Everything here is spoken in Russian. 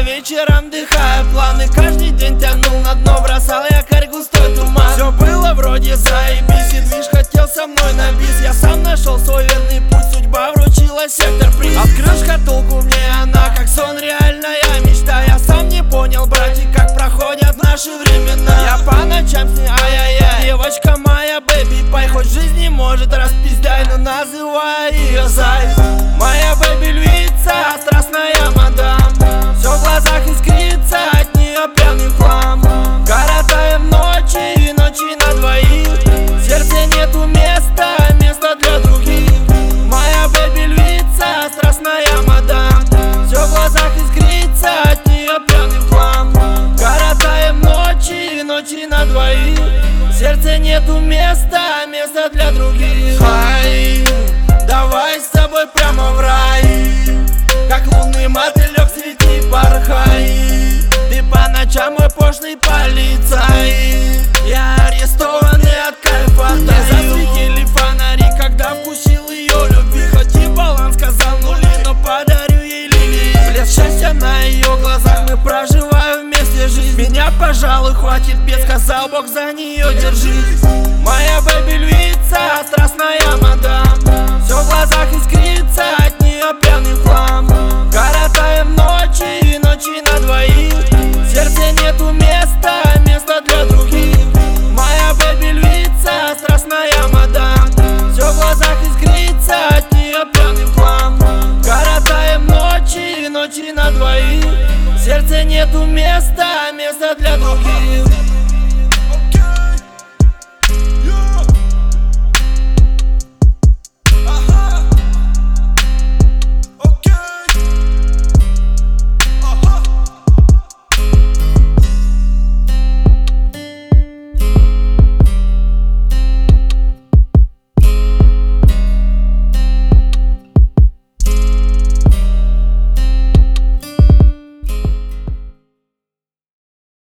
вечерам дыхая планы, каждый день тянул на дно, бросал якорь густой туман. Все было вроде заебись, и движ хотел со мной на бис. Я сам нашел свой верный путь, судьба вручила сектор приз. Открыл шкатулку, мне она как сон, реальная мечта. Я сам не понял, братик, как проходят наши времена. Я по ночам с ней, ай-яй-яй, девочка моя, бэби пай. Хоть жизнь не может распиздай, но называй ее Зай. Моя бэби львица, страстная мадам, все в глазах искрится, от нее пьяный хлам. Коротаем ночи и ночи на двоих, в сердце нету места, места для других. Моя бэби львица, страстная мадам, все в глазах искрится, от нее пьяный хлам. Коротаем ночи и ночи на двоих, в сердце нету места, места для других. Хай, давай с тобой прямо в рай, как лунный мотылек свети, порхай. Ты по ночам мой пошлый полицай, я арестованный от кайфа. Мне засветили фонари, когда вкусил ее любви. Хоть и баланс сказал нули, но подарю ей лилии. Блеск счастья на ее глазах, мы проживаем вместе жизнь. Меня, пожалуй, хватит без, сказал Бог, за нее держись. Моя бэби львица, страстная мадам, все в глазах искрится, от нее пьяный хлам. Коротаем ночи и ночи на двоих, в сердце нету места, места для других. Моя бэби львица, страстная мадам, все в глазах искрится, от нее пьяный хлам. Коротаем ночи и ночи на двоих, в сердце нету места, места